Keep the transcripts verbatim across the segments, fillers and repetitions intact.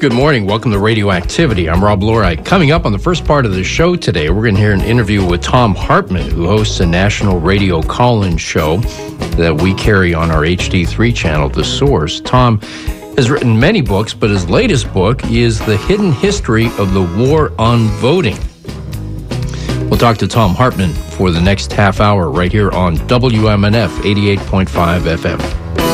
Good morning. Welcome to Radioactivity. I'm Rob Lorite. Coming up on the first part of the show today, we're going to hear an interview with Thom Hartmann, who hosts a national radio call-in show that we carry on our H D three channel, The Source. Thom has written many books, but his latest book is The Hidden History of the War on Voting. We'll talk to Thom Hartmann for the next half hour right here on W M N F eighty-eight point five F M.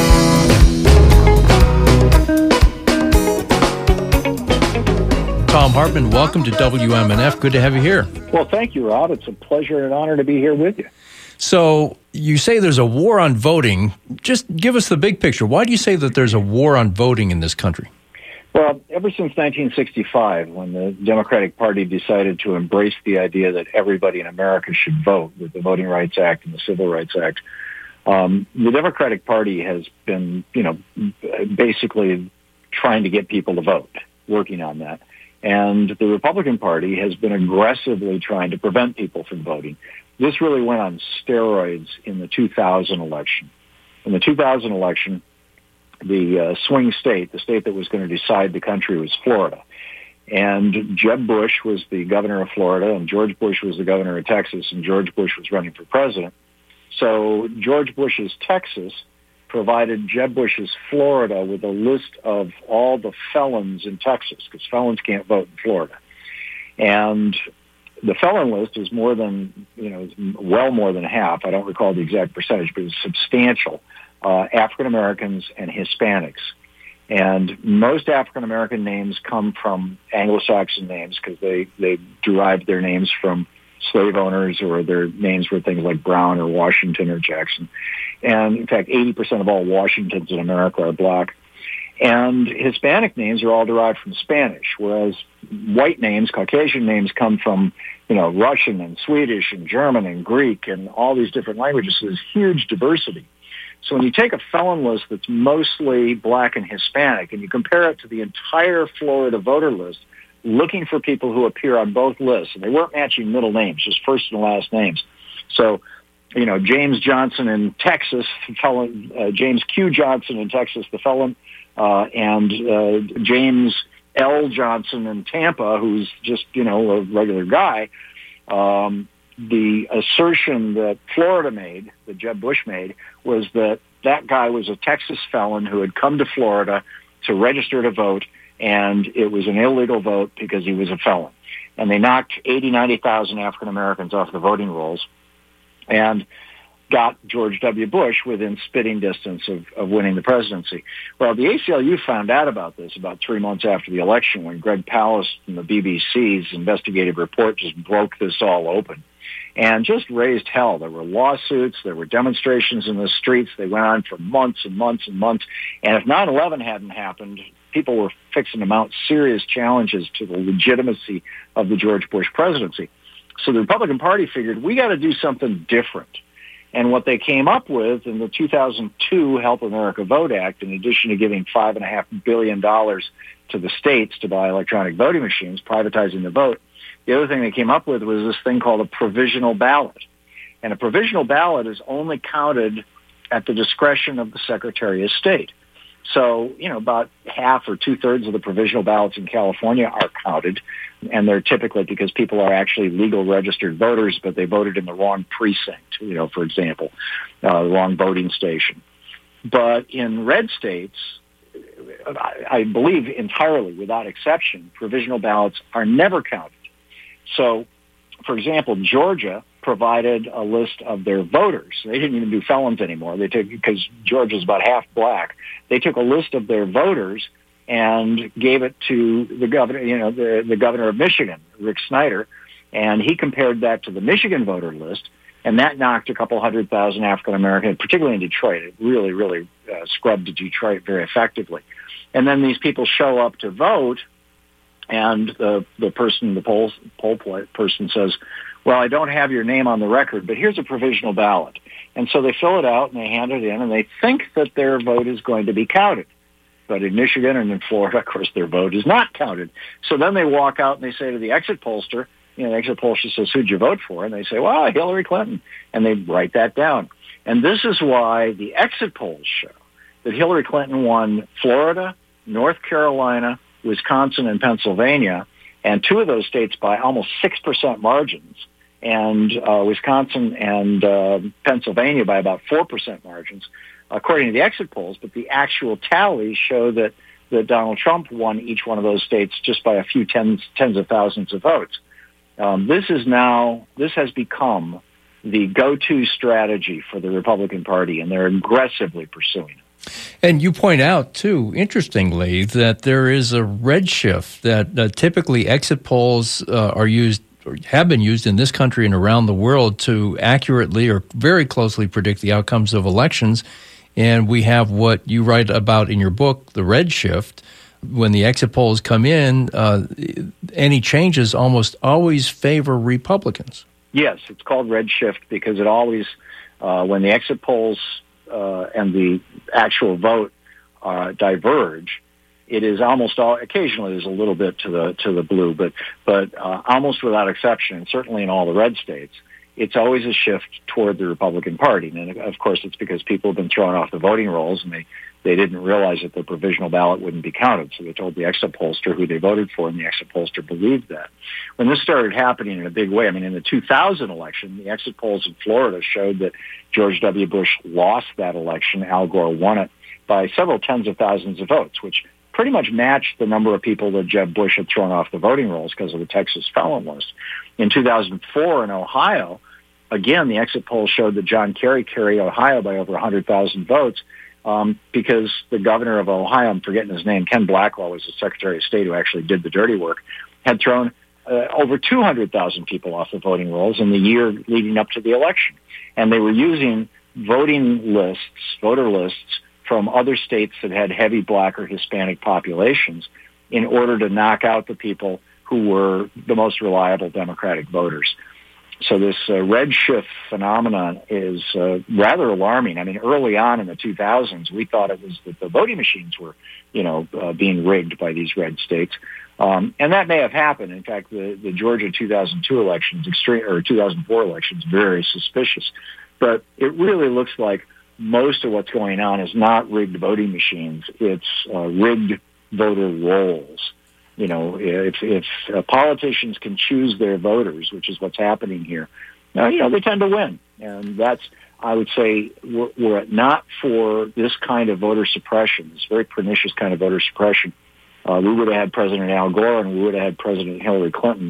Thom Hartmann, welcome to W M N F. Good to have you here. Well, thank you, Rob. It's a pleasure and honor to be here with you. So you say there's a war on voting. Just give us the big picture. Why do you say that there's a war on voting in this country? Well, ever since nineteen sixty-five, when the Democratic Party decided to embrace the idea that everybody in America should vote with the Voting Rights Act and the Civil Rights Act, um, the Democratic Party has been, you know, basically trying to get people to vote, working on that. And the Republican Party has been aggressively trying to prevent people from voting. This really went on steroids in the two thousand election. In the two thousand election, the uh, swing state, the state that was going to decide the country, was Florida. And Jeb Bush was the governor of Florida, and George Bush was the governor of Texas, and George Bush was running for president. So George Bush's Texas provided Jeb Bush's Florida with a list of all the felons in Texas, because felons can't vote in Florida. And the felon list is more than, you know, well more than half. I don't recall the exact percentage, but it's substantial. Uh, African Americans and Hispanics. And most African American names come from Anglo-Saxon names because they, they derived their names from slave owners, or their names were things like Brown or Washington or Jackson. And in fact, eighty percent of all Washingtons in America are black. And Hispanic names are all derived from Spanish, whereas white names, Caucasian names, come from, you know, Russian and Swedish and German and Greek and all these different languages. So there's huge diversity. So when you take a felon list that's mostly black and Hispanic and you compare it to the entire Florida voter list, looking for people who appear on both lists, and they weren't matching middle names, just first and last names. So, you know, James Johnson in Texas, the felon, uh, James Q. Johnson in Texas, the felon, uh, and uh, James L. Johnson in Tampa, who's just, you know, a regular guy. Um, the assertion that Florida made, that Jeb Bush made, was that that guy was a Texas felon who had come to Florida to register to vote, and it was an illegal vote because he was a felon. And they knocked eighty, ninety thousand African Americans off the voting rolls and got George W. Bush within spitting distance of, of winning the presidency. Well, the A C L U found out about this about three months after the election, when Greg Palast from the B B C's investigative report just broke this all open and just raised hell. There were lawsuits, there were demonstrations in the streets. They went on for months and months and months. And if nine eleven hadn't happened, people were fixing to mount serious challenges to the legitimacy of the George Bush presidency. So the Republican Party figured, we got to do something different. And what they came up with in the two thousand two Help America Vote Act, in addition to giving five point five billion dollars to the states to buy electronic voting machines, privatizing the vote, the other thing they came up with was this thing called a provisional ballot. And a provisional ballot is only counted at the discretion of the Secretary of State. So, you know, about half or two-thirds of the provisional ballots in California are counted, and they're typically because people are actually legal registered voters, but they voted in the wrong precinct, you know, for example, uh, the wrong voting station. But in red states, I, I believe entirely, without exception, provisional ballots are never counted. So, for example, Georgia provided a list of their voters. They didn't even do felons anymore. They took, because Georgia's about half black, they took a list of their voters and gave it to the governor, you know, the, the governor of Michigan, Rick Snyder, and he compared that to the Michigan voter list, and that knocked a couple hundred thousand African Americans, particularly in Detroit. It really, really uh, scrubbed Detroit very effectively. And then these people show up to vote, and the the person, the poll poll person says, well, I don't have your name on the record, but here's a provisional ballot. And so they fill it out and they hand it in, and they think that their vote is going to be counted. But in Michigan and in Florida, of course, their vote is not counted. So then they walk out and they say to the exit pollster, you know, the exit pollster says, who'd you vote for? And they say, well, Hillary Clinton. And they write that down. And this is why the exit polls show that Hillary Clinton won Florida, North Carolina, Wisconsin and Pennsylvania, and two of those states by almost six percent margins, and uh, Wisconsin and uh, Pennsylvania by about four percent margins, according to the exit polls. But the actual tallies show that, that Donald Trump won each one of those states just by a few tens, tens of thousands of votes. Um, this is now, this has become the go-to strategy for the Republican Party, and they're aggressively pursuing it. And you point out, too, interestingly, that there is a redshift, that uh, typically exit polls uh, are used, or have been used in this country and around the world to accurately or very closely predict the outcomes of elections. And we have what you write about in your book, the redshift. When the exit polls come in, uh, any changes almost always favor Republicans. Yes, it's called redshift because it always, uh, when the exit polls uh, and the actual vote uh, diverge, it is almost all. Occasionally, there's a little bit to the to the blue, but but uh, almost without exception, and certainly in all the red states, it's always a shift toward the Republican Party. And of course, it's because people have been thrown off the voting rolls, and they they didn't realize that the provisional ballot wouldn't be counted. So they told the exit pollster who they voted for, and the exit pollster believed that. When this started happening in a big way, I mean, in the two thousand election, the exit polls in Florida showed that George W. Bush lost that election. Al Gore won it by several tens of thousands of votes, which pretty much matched the number of people that Jeb Bush had thrown off the voting rolls because of the Texas felon list. In two thousand four in Ohio, again, the exit polls showed that John Kerry carried Ohio by over one hundred thousand votes um, because the governor of Ohio, I'm forgetting his name, Ken Blackwell was the Secretary of State who actually did the dirty work, had thrown uh, over two hundred thousand people off the voting rolls in the year leading up to the election. And they were using voting lists, voter lists, from other states that had heavy black or Hispanic populations in order to knock out the people who were the most reliable Democratic voters. So this uh, redshift phenomenon is uh, rather alarming. I mean, early on in the two thousands, we thought it was that the voting machines were, you know, uh, being rigged by these red states. Um, and that may have happened. In fact, the, the Georgia two thousand two elections, extreme, or two thousand four elections, very suspicious. But it really looks like most of what's going on is not rigged voting machines. It's uh, rigged voter rolls. You know, if, if uh, politicians can choose their voters, which is what's happening here, uh, you know, they tend to win. And that's, I would say, were, were it not for this kind of voter suppression, this very pernicious kind of voter suppression, uh, we would have had President Al Gore and we would have had President Hillary Clinton.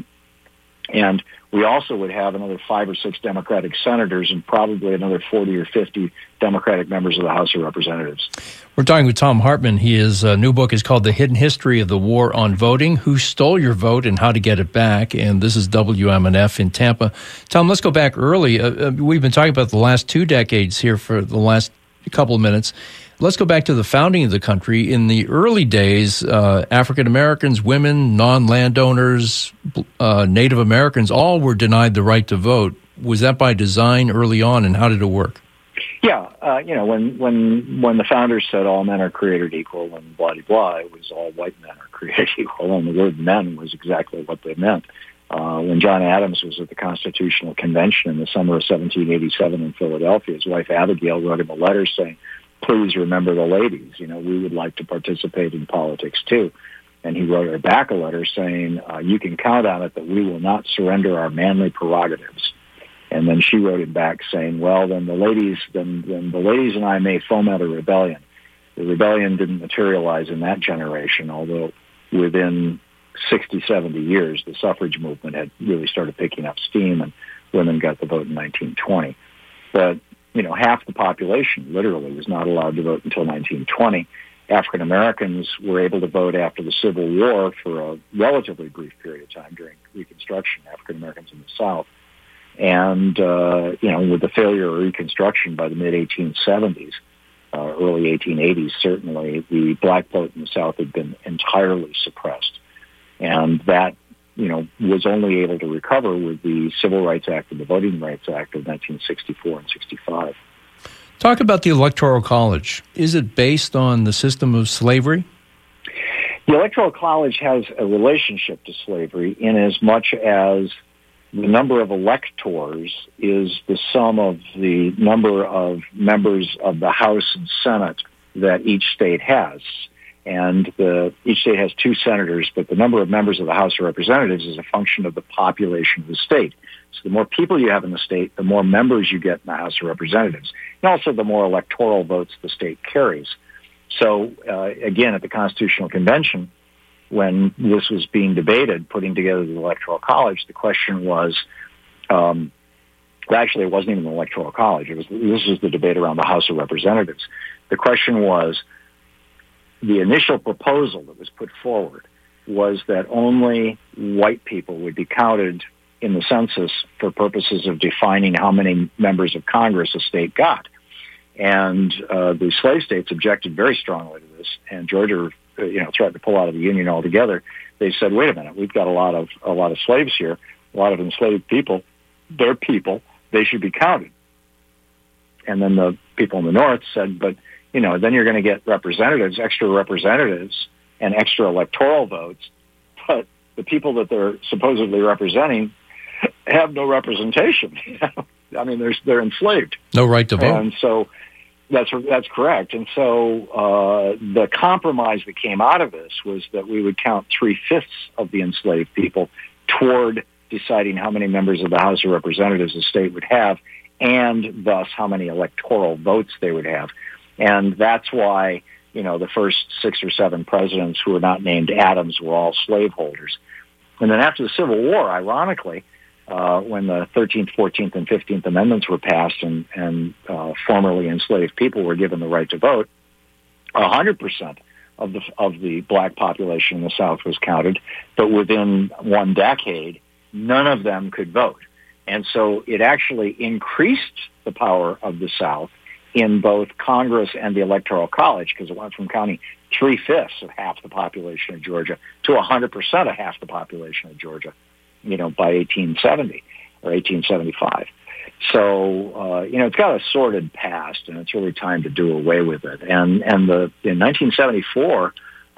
And we also would have another five or six Democratic senators and probably another forty or fifty Democratic members of the House of Representatives. We're talking with Thom Hartmann. His uh, new book is called The Hidden History of the War on Voting, Who Stole Your Vote and How to Get It Back. And this is W M N F in Tampa. Tom, let's go back early. Uh, we've been talking about the last two decades here for the last couple of minutes. Let's go back to the founding of the country. In the early days, uh, African Americans, women, non-landowners, uh, Native Americans, all were denied the right to vote. Was that by design early on, and how did it work? Yeah, uh, you know, when when when the founders said all men are created equal and blah, blah, blah, it was all white men are created equal, and the word men was exactly what they meant. Uh, when John Adams was at the Constitutional Convention in the summer of seventeen eighty-seven in Philadelphia, his wife Abigail wrote him a letter saying, please remember the ladies. You know, we would like to participate in politics too. And he wrote her back a letter saying, uh, you can count on it that we will not surrender our manly prerogatives. And then she wrote him back saying, well, then the ladies, then, then the ladies and I may foment a rebellion. The rebellion didn't materialize in that generation, although within sixty, seventy years, the suffrage movement had really started picking up steam and women got the vote in nineteen twenty. But you know, half the population literally was not allowed to vote until nineteen twenty. African Americans were able to vote after the Civil War for a relatively brief period of time during Reconstruction, African Americans in the South. And, uh, you know, with the failure of Reconstruction by the mid eighteen seventies, uh, early eighteen eighties, certainly, the black vote in the South had been entirely suppressed. And that, you know, was only able to recover with the Civil Rights Act and the Voting Rights Act of nineteen sixty-four and sixty-five. Talk about the Electoral College. Is it based on the system of slavery? The Electoral College has a relationship to slavery in as much as the number of electors is the sum of the number of members of the House and Senate that each state has. And the, each state has two senators, but the number of members of the House of Representatives is a function of the population of the state. So the more people you have in the state, the more members you get in the House of Representatives, and also the more electoral votes the state carries. So, uh, again, at the Constitutional Convention, when this was being debated, putting together the Electoral College, the question was, um, well, actually, it wasn't even the Electoral College. It was this was the debate around the House of Representatives. The question was, the initial proposal that was put forward was that only white people would be counted in the census for purposes of defining how many members of Congress a state got. And uh, the slave states objected very strongly to this, and Georgia, uh, you know, threatened to pull out of the Union altogether. They said, "Wait a minute, we've got a lot of a lot of slaves here, a lot of enslaved people. They're people; they should be counted." And then the people in the North said, "But you know, then you're going to get representatives, extra representatives, and extra electoral votes, but the people that they're supposedly representing have no representation. I mean, they're they're enslaved, no right to vote." And so that's that's correct. And so uh, the compromise that came out of this was that we would count three fifths of the enslaved people toward deciding how many members of the House of Representatives the state would have, and thus how many electoral votes they would have. And that's why, you know, the first six or seven presidents who were not named Adams were all slaveholders. And then after the Civil War, ironically, uh, when the thirteenth, fourteenth, and fifteenth Amendments were passed and, and uh, formerly enslaved people were given the right to vote, one hundred percent of the of the black population in the South was counted, but within one decade, none of them could vote. And so it actually increased the power of the South in both Congress and the Electoral College, because it went from counting three-fifths of half the population of Georgia to one hundred percent of half the population of Georgia, you know, by eighteen seventy or eighteen seventy-five. So, uh, you know, it's got a sordid past, and it's really time to do away with it. And and the in nineteen seventy-four,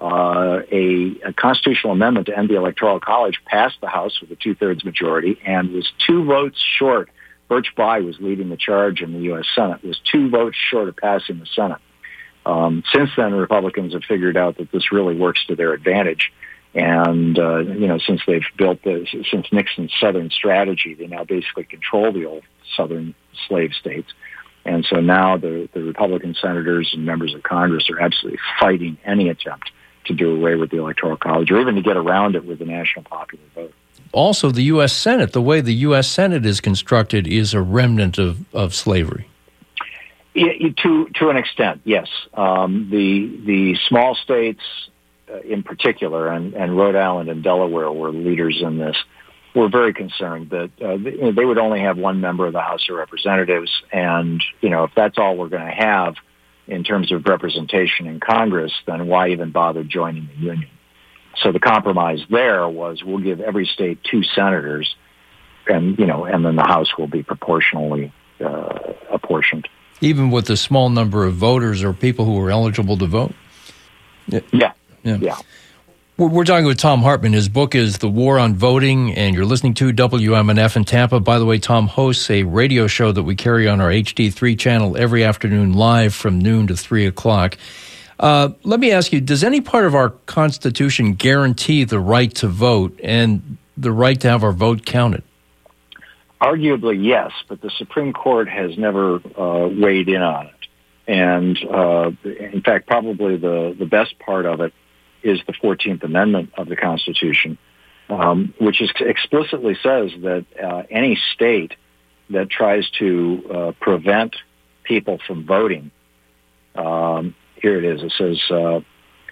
uh, a, a constitutional amendment to end the Electoral College passed the House with a two-thirds majority and was two votes short. Birch Bayh was leading the charge in the U S Senate, was two votes short of passing the Senate. Um, since then, Republicans have figured out that this really works to their advantage. And, uh, you know, since they've built the, since Nixon's Southern strategy, they now basically control the old Southern slave states. And so now the, the Republican senators and members of Congress are absolutely fighting any attempt to do away with the Electoral College or even to get around it with the national popular vote. Also, the U S Senate, the way the U S Senate is constructed, is a remnant of, of slavery. Yeah, to to an extent, yes. Um, the the small states, uh, in particular, and, and Rhode Island and Delaware were leaders in this, were very concerned that uh, they, they would only have one member of the House of Representatives, and you know, if that's all we're going to have in terms of representation in Congress, then why even bother joining the Union? So the compromise there was we'll give every state two senators, and you know, and then the House will be proportionally uh, apportioned. Even with the small number of voters or people who are eligible to vote. Yeah, yeah. yeah. We're, we're talking with Thom Hartmann. His book is The War on Voting, and you're listening to W M N F in Tampa. By the way, Thom hosts a radio show that we carry on our H D three channel every afternoon live from noon to three o'clock. Uh, let me ask you, does any part of our Constitution guarantee the right to vote and the right to have our vote counted? Arguably, yes, but the Supreme Court has never uh, weighed in on it. And, uh, in fact, probably the, the best part of it is the fourteenth Amendment of the Constitution, um, which is explicitly says that uh, any state that tries to uh, prevent people from voting, um, here it is. It says uh,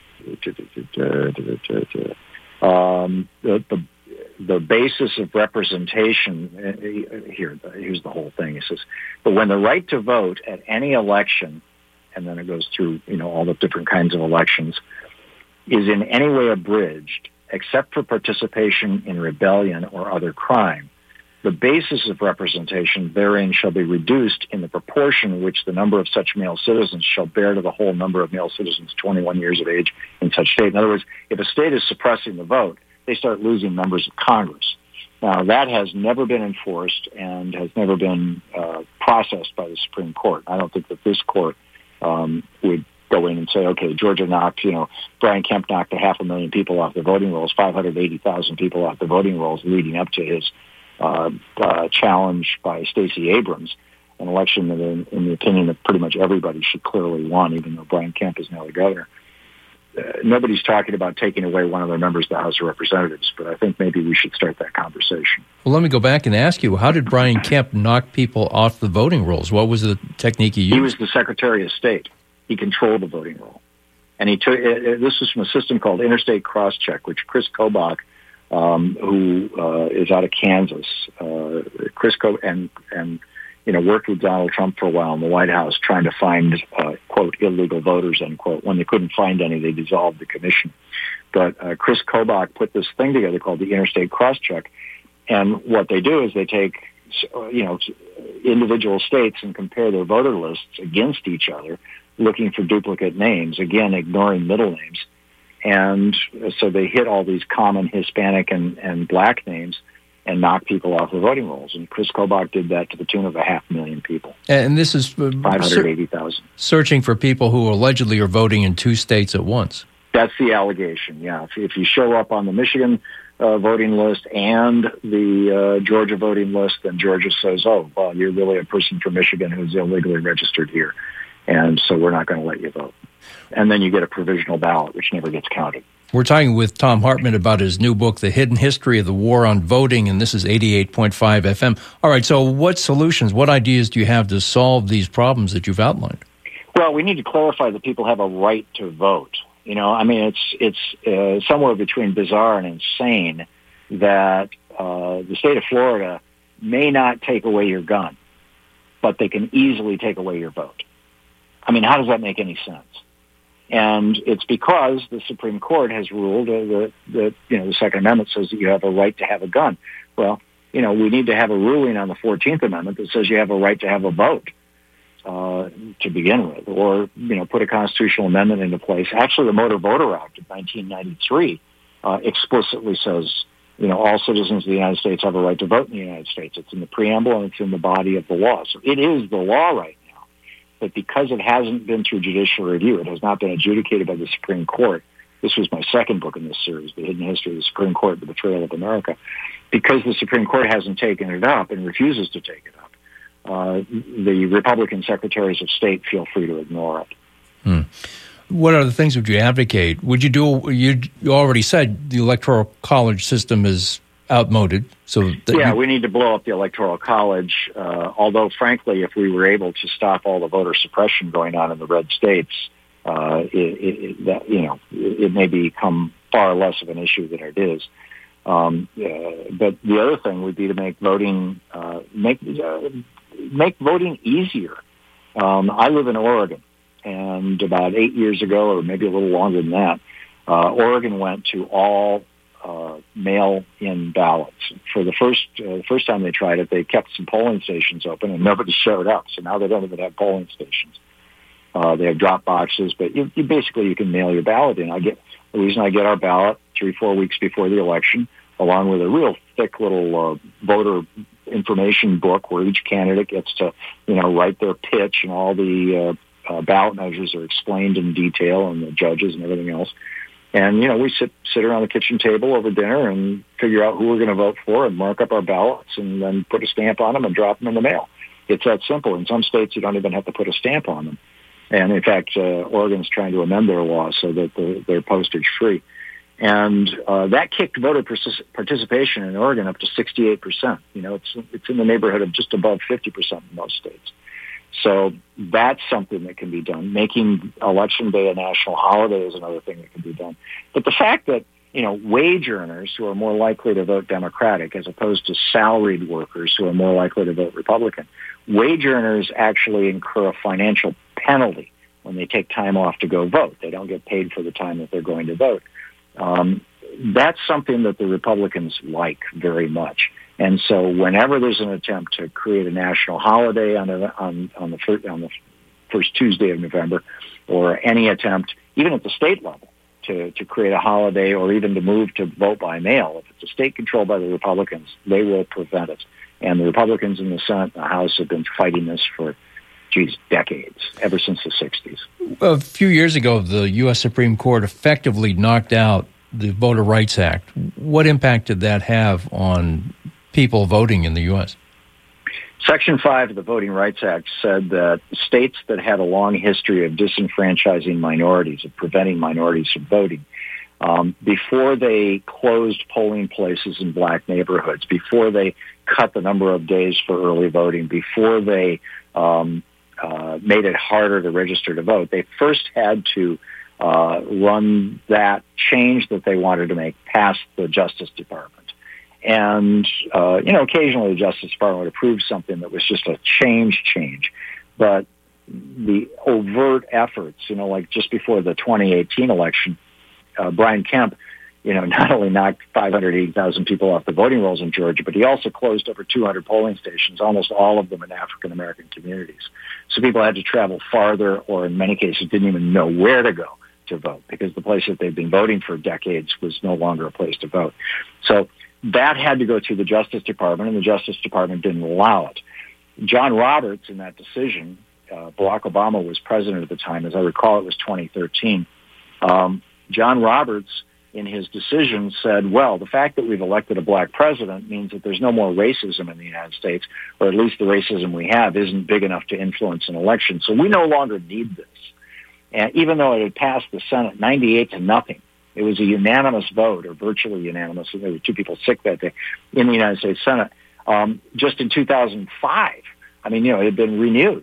um, the, the the basis of representation. Here, here's the whole thing. It says, but when the right to vote at any election, and then it goes through, you know, all the different kinds of elections, is in any way abridged, except for participation in rebellion or other crime, the basis of representation therein shall be reduced in the proportion which the number of such male citizens shall bear to the whole number of male citizens twenty-one years of age in such state. In other words, if a state is suppressing the vote, they start losing members of Congress. Now, that has never been enforced and has never been uh, processed by the Supreme Court. I don't think that this court um, would go in and say, okay, Georgia knocked, you know, Brian Kemp knocked a half a million people off the voting rolls, five hundred eighty thousand people off the voting rolls leading up to his uh, uh, challenge by Stacey Abrams, an election that, in, in the opinion of pretty much everybody, she clearly won, even though Brian Kemp is now the governor. Uh, nobody's talking about taking away one of their members of the House of Representatives, but I think maybe we should start that conversation. Well, let me go back and ask you, how did Brian Kemp knock people off the voting rolls? What was the technique he used? He was the Secretary of State. He controlled the voting roll. And he took, uh, this was from a system called Interstate Crosscheck, which Chris Kobach, um, who uh, is out of Kansas, uh, Chris Kobach, and, and you know, worked with Donald Trump for a while in the White House trying to find, uh, quote, illegal voters, end quote. When they couldn't find any, they dissolved the commission. But uh, Chris Kobach put this thing together called the Interstate Crosscheck. And what they do is they take, you know, individual states and compare their voter lists against each other, looking for duplicate names, again, ignoring middle names. And so they hit all these common Hispanic and, and black names and knock people off the voting rolls. And Chris Kobach did that to the tune of a half million people. And this is uh, five hundred eighty thousand. Searching for people who allegedly are voting in two states at once. That's the allegation, yeah. If, if you show up on the Michigan uh, voting list and the uh, Georgia voting list, then Georgia says, oh, well, you're really a person from Michigan who's illegally registered here. And so we're not going to let you vote. And then you get a provisional ballot, which never gets counted. We're talking with Tom Hartman about his new book, The Hidden History of the War on Voting, and this is eighty-eight point five F M. All right, so what solutions, what ideas do you have to solve these problems that you've outlined? Well, we need to clarify that people have a right to vote. You know, I mean, it's it's uh, somewhere between bizarre and insane that uh, the state of Florida may not take away your gun, but they can easily take away your vote. I mean, how does that make any sense? And it's because the Supreme Court has ruled that, that, you know, the Second Amendment says that you have a right to have a gun. Well, you know, we need to have a ruling on the fourteenth Amendment that says you have a right to have a vote uh, to begin with, or, you know, put a constitutional amendment into place. Actually, the Motor Voter Act of nineteen ninety-three uh, explicitly says, you know, all citizens of the United States have a right to vote in the United States. It's in the preamble and it's in the body of the law. So it is the law right now. But because it hasn't been through judicial review, it has not been adjudicated by the Supreme Court. This was my second book in this series, The Hidden History of the Supreme Court, The Betrayal of America. Because the Supreme Court hasn't taken it up and refuses to take it up, uh, the Republican secretaries of state feel free to ignore it. Hmm. What other things would you advocate? Would you do, you, you already said the Electoral College system is outmoded. So yeah, you, we need to blow up the Electoral College. Uh, although, frankly, if we were able to stop all the voter suppression going on in the red states, uh, it, it, that, you know, it, it may become far less of an issue than it is. Um, uh, but the other thing would be to make voting uh, make uh, make voting easier. Um, I live in Oregon, and about eight years ago, or maybe a little longer than that, uh, Oregon went to all Uh, mail-in ballots. For the first uh, first time they tried it, they kept some polling stations open and nobody showed up. So now they don't even have polling stations. Uh, they have drop boxes, but you, you basically you can mail your ballot in. I get the reason I get our ballot three four weeks before the election, along with a real thick little uh, voter information book where each candidate gets to you know write their pitch and all the uh, uh, ballot measures are explained in detail and the judges and everything else. And, you know, we sit sit around the kitchen table over dinner and figure out who we're going to vote for and mark up our ballots and then put a stamp on them and drop them in the mail. It's that simple. In some states, you don't even have to put a stamp on them. And, in fact, uh, Oregon's trying to amend their law so that the, they're postage-free. And uh, that kicked voter participation in Oregon up to sixty-eight percent. You know, it's it's in the neighborhood of just above fifty percent in most states. So that's something that can be done. Making Election Day a national holiday is another thing that can be done. But the fact that, you know, wage earners who are more likely to vote Democratic as opposed to salaried workers who are more likely to vote Republican, wage earners actually incur a financial penalty when they take time off to go vote. They don't get paid for the time that they're going to vote. Um, that's something that the Republicans like very much. And so whenever there's an attempt to create a national holiday on a, on on the first, on the first Tuesday of November, or any attempt, even at the state level, to, to create a holiday or even to move to vote by mail, if it's a state controlled by the Republicans, they will prevent it. And the Republicans in the Senate and the House have been fighting this for geez, decades, ever since the sixties. A few years ago, the U S Supreme Court effectively knocked out the Voter Rights Act. What impact did that have on people voting in the U S? Section five of the Voting Rights Act said that states that had a long history of disenfranchising minorities, of preventing minorities from voting, um, before they closed polling places in black neighborhoods, before they cut the number of days for early voting, before they um, uh, made it harder to register to vote, they first had to uh, run that change that they wanted to make past the Justice Department. And, uh, you know, occasionally the Justice Department would approve something that was just a change change. But the overt efforts, you know, like just before the twenty eighteen election, uh, Brian Kemp, you know, not only knocked five hundred eighty thousand people off the voting rolls in Georgia, but he also closed over two hundred polling stations, almost all of them in African-American communities. So people had to travel farther, or in many cases didn't even know where to go to vote, because the place that they'd been voting for decades was no longer a place to vote. So that had to go through the Justice Department, and the Justice Department didn't allow it. John Roberts, in that decision, uh, Barack Obama was president at the time. As I recall, it was twenty thirteen. Um, John Roberts, in his decision, said, well, the fact that we've elected a black president means that there's no more racism in the United States, or at least the racism we have isn't big enough to influence an election. So we no longer need this. And even though it had passed the Senate ninety-eight to nothing, it was a unanimous vote, or virtually unanimous. There were two people sick that day in the United States Senate. Um, just in two thousand five, I mean, you know, it had been renewed.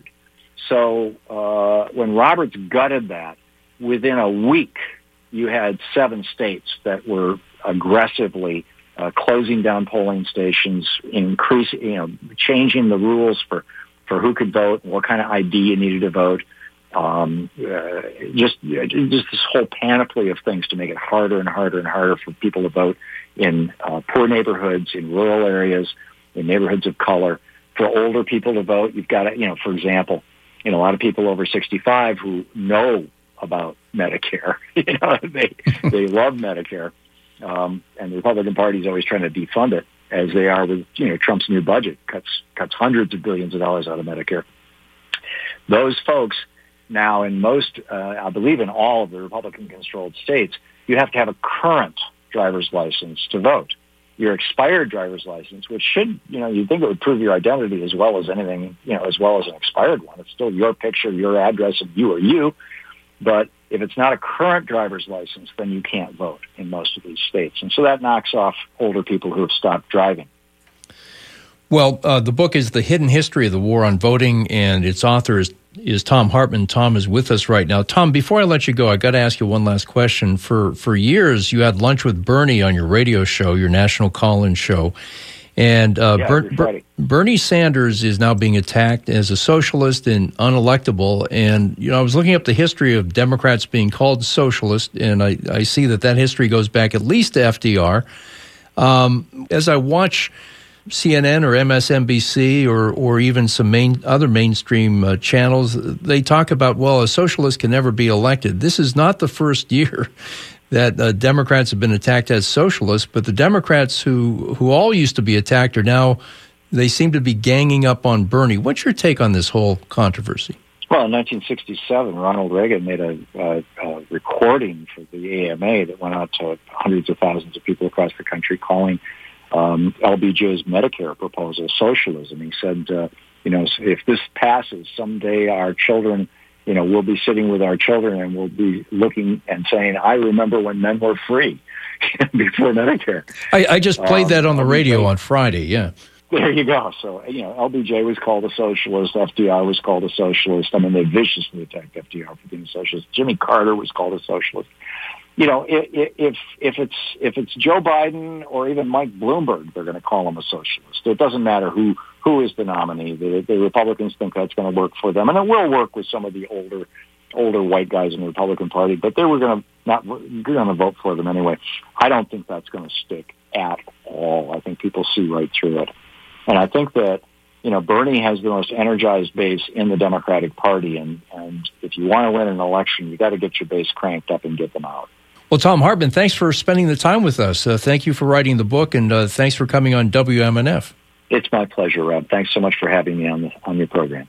So uh, when Roberts gutted that, within a week, you had seven states that were aggressively uh, closing down polling stations, increasing, you know, changing the rules for, for who could vote and what kind of I D you needed to vote. Um, uh, just, just this whole panoply of things to make it harder and harder and harder for people to vote in uh, poor neighborhoods, in rural areas, in neighborhoods of color. For older people to vote, you've got to, you know, for example, you know, a lot of people over sixty-five who know about Medicare, you know, they they love Medicare, um, and the Republican Party is always trying to defund it, as they are with, you know, Trump's new budget cuts cuts hundreds of billions of dollars out of Medicare. Those folks. Now, in most, uh, I believe in all of the Republican-controlled states, you have to have a current driver's license to vote. Your expired driver's license, which should, you know, you'd think it would prove your identity as well as anything, you know, as well as an expired one. It's still your picture, your address, and you are you. But if it's not a current driver's license, then you can't vote in most of these states. And so that knocks off older people who have stopped driving. Well, uh, the book is The Hidden History of the War on Voting, and its author is, is Tom Hartman. Tom is with us right now. Tom, before I let you go, I got to ask you one last question. For for years, you had Lunch with Bernie on your radio show, your national call-in show, and uh, yeah, Ber- Ber- Bernie Sanders is now being attacked as a socialist and unelectable. And you know, I was looking up the history of Democrats being called socialist, and I, I see that that history goes back at least to F D R. Um, as I watch C N N or M S N B C or or even some main other mainstream uh, channels, they talk about, well, a socialist can never be elected. This is not the first year that uh, Democrats have been attacked as socialists, but the Democrats who, who all used to be attacked are now, they seem to be ganging up on Bernie. What's your take on this whole controversy? Well, in nineteen sixty-seven, Ronald Reagan made a, a, a recording for the A M A that went out to hundreds of thousands of people across the country calling Um, L B J's Medicare proposal socialism. He said, uh, you know, if this passes, someday our children, you know, we'll be sitting with our children and we'll be looking and saying, I remember when men were free before Medicare. I, I just played um, that on the radio L B J, on Friday, yeah. There you go. So, you know, L B J was called a socialist. F D R was called a socialist. I mean, they viciously attacked F D R for being a socialist. Jimmy Carter was called a socialist. You know, if if it's if it's Joe Biden or even Mike Bloomberg, they're going to call him a socialist. It doesn't matter who who is the nominee. The, the Republicans think that's going to work for them, and it will work with some of the older older white guys in the Republican Party. But they were going to not going to vote for them anyway. I don't think that's going to stick at all. I think people see right through it, and I think that, you know, Bernie has the most energized base in the Democratic Party, and and if you want to win an election, you got to get your base cranked up and get them out. Well, Tom Hartman, thanks for spending the time with us. Uh, thank you for writing the book, and uh, thanks for coming on W M N F. It's my pleasure, Rob. Thanks so much for having me on the, on your program.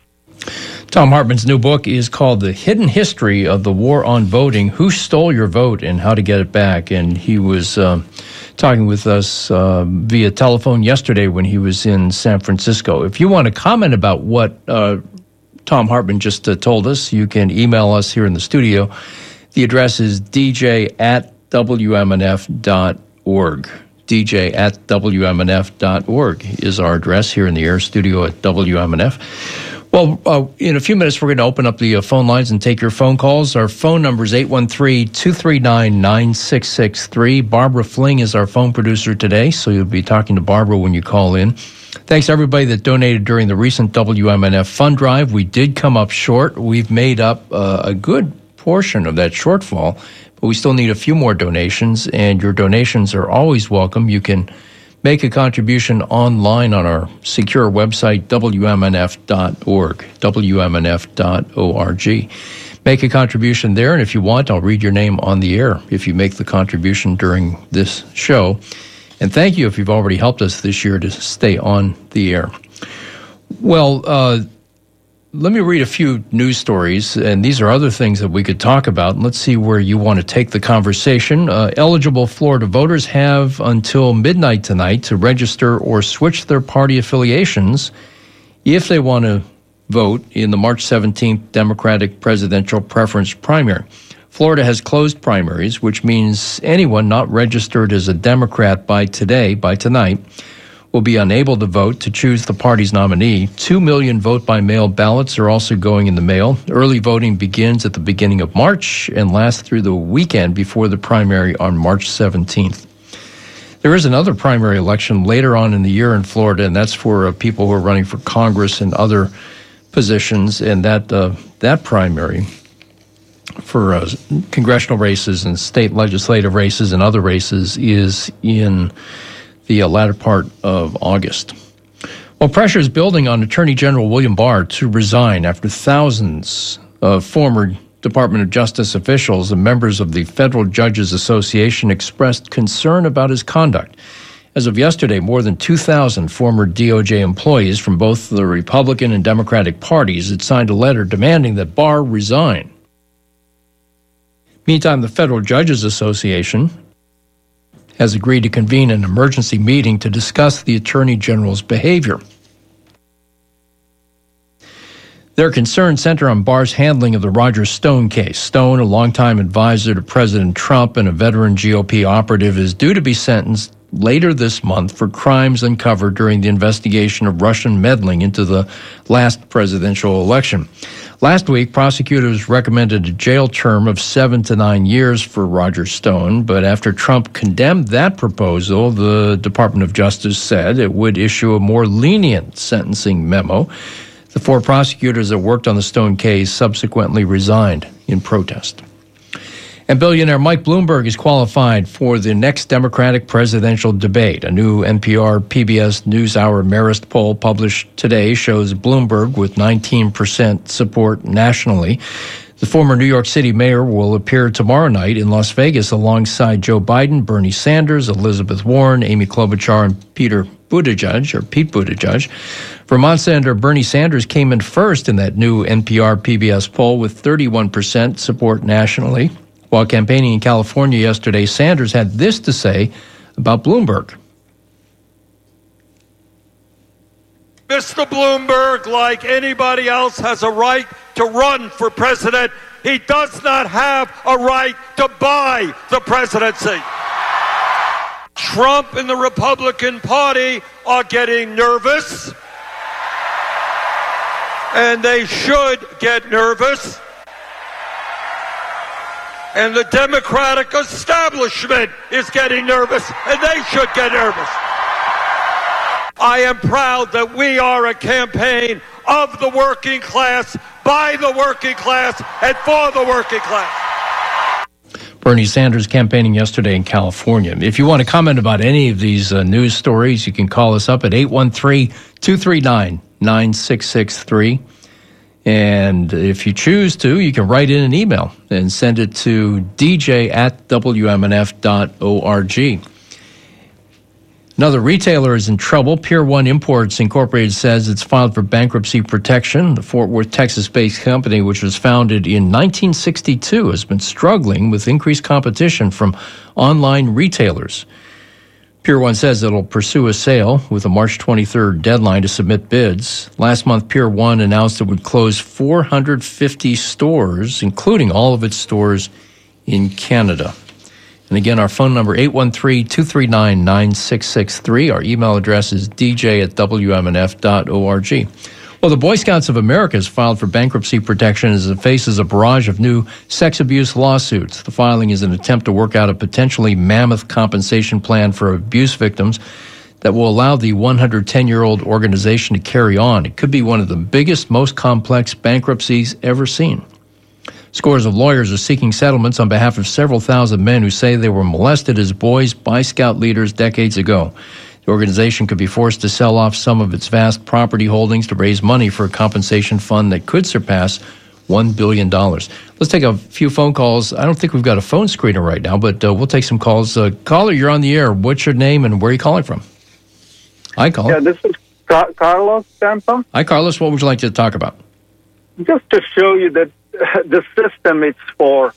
Thom Hartmann's new book is called The Hidden History of the War on Voting, Who Stole Your Vote and How to Get It Back. And he was uh, talking with us uh, via telephone yesterday when he was in San Francisco. If you want to comment about what uh, Thom Hartmann just uh, told us, you can email us here in the studio. The address is d j at w m n f dot org. d j at w m n f dot org is our address here in the air studio at W M N F. Well, uh, in a few minutes, we're going to open up the uh, phone lines and take your phone calls. Our phone number is eight one three, two three nine, nine six six three. Barbara Fling is our phone producer today, so you'll be talking to Barbara when you call in. Thanks, everybody that donated during the recent W M N F fund drive. We did come up short. We've made up uh, a good portion of that shortfall, but we still need a few more donations, and your donations are always welcome. You can make a contribution online on our secure website, w m n f dot org, w m n f dot org. Make a contribution there, and if you want, I'll read your name on the air if you make the contribution during this show. And thank you if you've already helped us this year to stay on the air. Well, uh, let me read a few news stories, and these are other things that we could talk about. Let's see where you want to take the conversation. Uh, eligible Florida voters have until midnight tonight to register or switch their party affiliations if they want to vote in the March seventeenth Democratic presidential preference primary. Florida has closed primaries, which means anyone not registered as a Democrat by today, by tonight, will be unable to vote to choose the party's nominee. Two million vote-by-mail ballots are also going in the mail. Early voting begins at the beginning of March and lasts through the weekend before the primary on March seventeenth. There is another primary election later on in the year in Florida, and that's for uh, people who are running for Congress and other positions, and that uh, that primary for uh, congressional races and state legislative races and other races is in the latter part of August. Well, pressure is building on Attorney General William Barr to resign after thousands of former Department of Justice officials and members of the Federal Judges Association expressed concern about his conduct. As of yesterday, more than two thousand former D O J employees from both the Republican and Democratic parties had signed a letter demanding that Barr resign. Meantime, the Federal Judges Association has agreed to convene an emergency meeting to discuss the Attorney General's behavior. Their concerns center on Barr's handling of the Roger Stone case. Stone, a longtime advisor to President Trump and a veteran G O P operative, is due to be sentenced later this month for crimes uncovered during the investigation of Russian meddling into the last presidential election. Last week, prosecutors recommended a jail term of seven to nine years for Roger Stone, but after Trump condemned that proposal, the Department of Justice said it would issue a more lenient sentencing memo. The four prosecutors that worked on the Stone case subsequently resigned in protest. And billionaire Mike Bloomberg is qualified for the next Democratic presidential debate. A new N P R P B S NewsHour Marist poll published today shows Bloomberg with nineteen percent support nationally. The former New York City mayor will appear tomorrow night in Las Vegas alongside Joe Biden, Bernie Sanders, Elizabeth Warren, Amy Klobuchar, and Peter Buttigieg, or Pete Buttigieg. Vermont Senator Bernie Sanders came in first in that new N P R P B S poll with thirty-one percent support nationally. While campaigning in California yesterday, Sanders had this to say about Bloomberg. Mister Bloomberg, like anybody else, has a right to run for president. He does not have a right to buy the presidency. Trump and the Republican Party are getting nervous, and they should get nervous. And the Democratic establishment is getting nervous, and they should get nervous. I am proud that we are a campaign of the working class, by the working class, and for the working class. Bernie Sanders campaigning yesterday in California. If you want to comment about any of these uh, news stories, you can call us up at eight one three, two three nine, nine six six three. And if you choose to, you can write in an email and send it to d j at w m n f dot org. Another retailer is in trouble. Pier one Imports Incorporated says it's filed for bankruptcy protection. The Fort Worth, Texas-based company, which was founded in nineteen sixty-two, has been struggling with increased competition from online retailers. Pier one says it'll pursue a sale with a March twenty-third deadline to submit bids. Last month, Pier one announced it would close four hundred fifty stores, including all of its stores in Canada. And again, our phone number, eight one three, two three nine, nine six six three. Our email address is d j at w m n f dot org. Well, the Boy Scouts of America has filed for bankruptcy protection as it faces a barrage of new sex abuse lawsuits. The filing is an attempt to work out a potentially mammoth compensation plan for abuse victims that will allow the one hundred ten-year-old organization to carry on. It could be one of the biggest, most complex bankruptcies ever seen. Scores of lawyers are seeking settlements on behalf of several thousand men who say they were molested as boys by Scout leaders decades ago. The organization could be forced to sell off some of its vast property holdings to raise money for a compensation fund that could surpass one billion dollars. Let's take a few phone calls. I don't think we've got a phone screener right now, but uh, we'll take some calls. Uh, caller, you're on the air. What's your name and where are you calling from? Hi, caller. Yeah, this is Car- Carlos Tampa. Hi, Carlos. What would you like to talk about? Just to show you that the system is for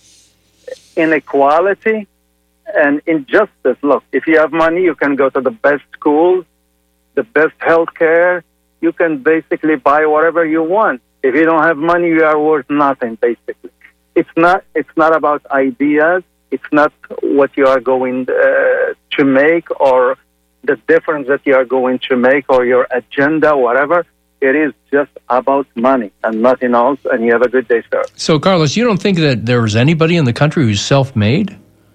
inequality and injustice. Look, if you have money, you can go to the best schools, the best health care. You can basically buy whatever you want. If you don't have money, you are worth nothing, basically. It's not, it's not about ideas. It's not what you are going uh, to make or the difference that you are going to make or your agenda, whatever. It is just about money and nothing else, and you have a good day, sir. So, Carlos, you don't think that there was anybody in the country who's self-made?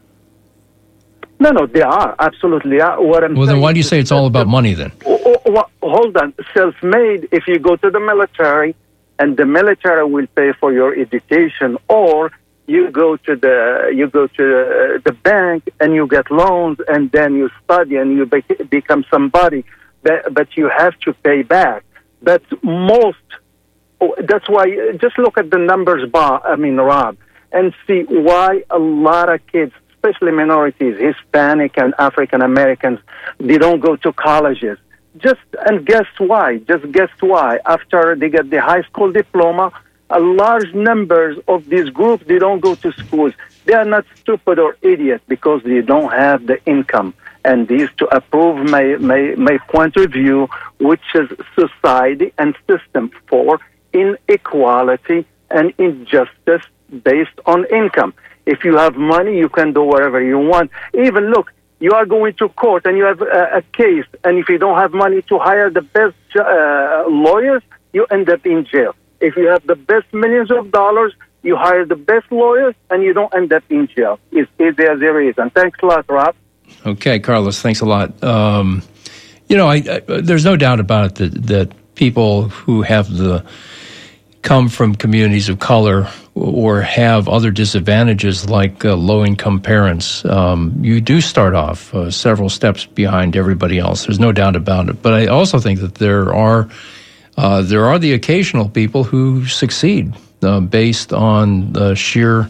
No, no, they are. Absolutely. Are. What I'm well, then why do you say it's all about money, then? Oh, oh, hold on. Self-made, if you go to the military, and the military will pay for your education, or you go to the you go to the bank and you get loans, and then you study and you be- become somebody, but, but you have to pay back. That's most. That's why. Just look at the numbers, Bob. I mean, Rob, and see why a lot of kids, especially minorities, Hispanic and African Americans, they don't go to colleges. Just and guess why? Just guess why? After they get the high school diploma, a large numbers of these groups they don't go to schools. They are not stupid or idiots because they don't have the income. And this to approve my, my, my point of view, which is society and system for inequality and injustice based on income. If you have money, you can do whatever you want. Even look, you are going to court and you have a, a case, and if you don't have money to hire the best uh, lawyers, you end up in jail. If you have the best millions of dollars, you hire the best lawyers, and you don't end up in jail. It's easy as it is. And thanks a lot, Rob. Okay, Carlos, thanks a lot. Um, you know, I, I, there's no doubt about it that, that people who have the come from communities of color or have other disadvantages like uh, low-income parents, um, you do start off uh, several steps behind everybody else. There's no doubt about it. But I also think that there are uh, there are the occasional people who succeed uh, based on the sheer.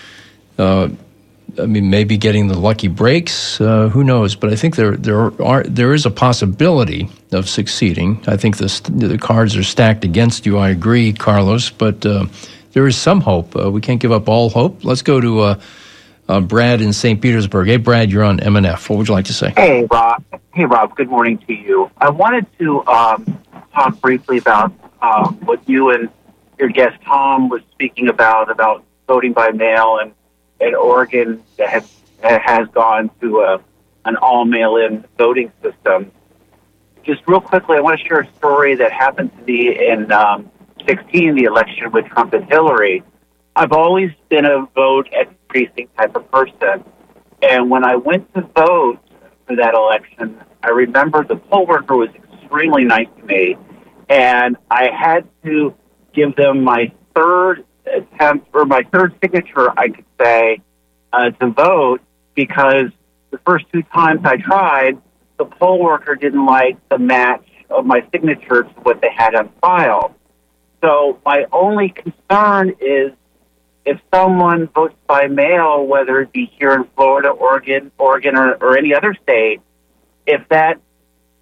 Uh, I mean, maybe getting the lucky breaks. Uh, who knows? But I think there there are there is a possibility of succeeding. I think the the cards are stacked against you. I agree, Carlos. But uh, there is some hope. Uh, we can't give up all hope. Let's go to uh, uh, Brad in Saint Petersburg. Hey, Brad, you're on M N F. What would you like to say? Hey, Rob. Hey, Rob. Good morning to you. I wanted to um, talk briefly about um, what you and your guest Tom was speaking about about voting by mail and. In Oregon, that has, that has gone to a, an all-mail-in voting system. Just real quickly, I want to share a story that happened to me in um, sixteen, the election with Trump and Hillary. I've always been a vote at precinct type of person. And when I went to vote for that election, I remember the poll worker was extremely nice to me. And I had to give them my third attempt or my third signature, I could say, uh, to vote because the first two times I tried, the poll worker didn't like the match of my signature to what they had on file. So my only concern is if someone votes by mail, whether it be here in Florida, Oregon, Oregon, or, or any other state, if that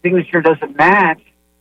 signature doesn't match,